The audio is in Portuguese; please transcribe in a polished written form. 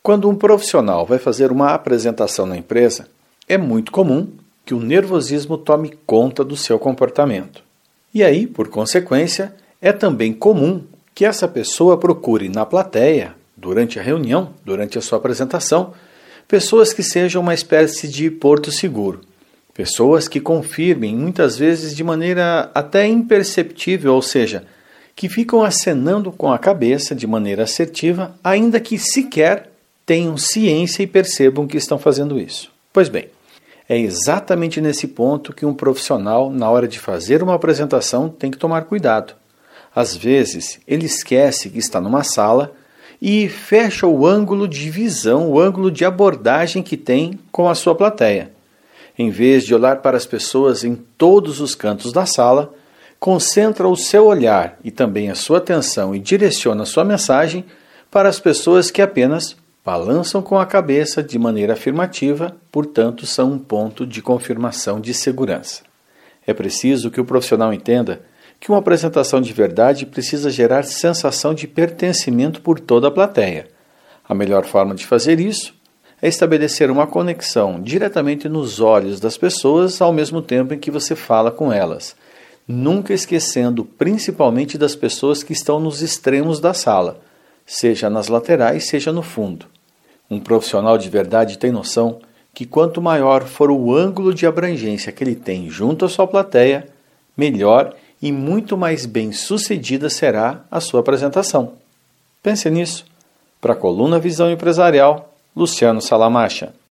Quando um profissional vai fazer uma apresentação na empresa, é muito comum que o nervosismo tome conta do seu comportamento. E aí, por consequência, é também comum que essa pessoa procure na plateia, durante a reunião, durante a sua apresentação, pessoas que sejam uma espécie de porto seguro. Pessoas que confirmem, muitas vezes de maneira até imperceptível, ou seja, que ficam acenando com a cabeça de maneira assertiva, ainda que sequer tenham ciência e percebam que estão fazendo isso. Pois bem, é exatamente nesse ponto que um profissional, na hora de fazer uma apresentação, tem que tomar cuidado. Às vezes, ele esquece que está numa sala e fecha o ângulo de visão, o ângulo de abordagem que tem com a sua plateia. Em vez de olhar para as pessoas em todos os cantos da sala, concentra o seu olhar e também a sua atenção e direciona a sua mensagem para as pessoas que apenas balançam com a cabeça de maneira afirmativa, portanto são um ponto de confirmação de segurança. É preciso que o profissional entenda que uma apresentação de verdade precisa gerar sensação de pertencimento por toda a plateia. A melhor forma de fazer isso é estabelecer uma conexão diretamente nos olhos das pessoas ao mesmo tempo em que você fala com elas, nunca esquecendo principalmente das pessoas que estão nos extremos da sala, seja nas laterais, seja no fundo. Um profissional de verdade tem noção que quanto maior for o ângulo de abrangência que ele tem junto à sua plateia, melhor e muito mais bem-sucedida será a sua apresentação. Pense nisso. Para a coluna Visão Empresarial, Luciano Salamacha.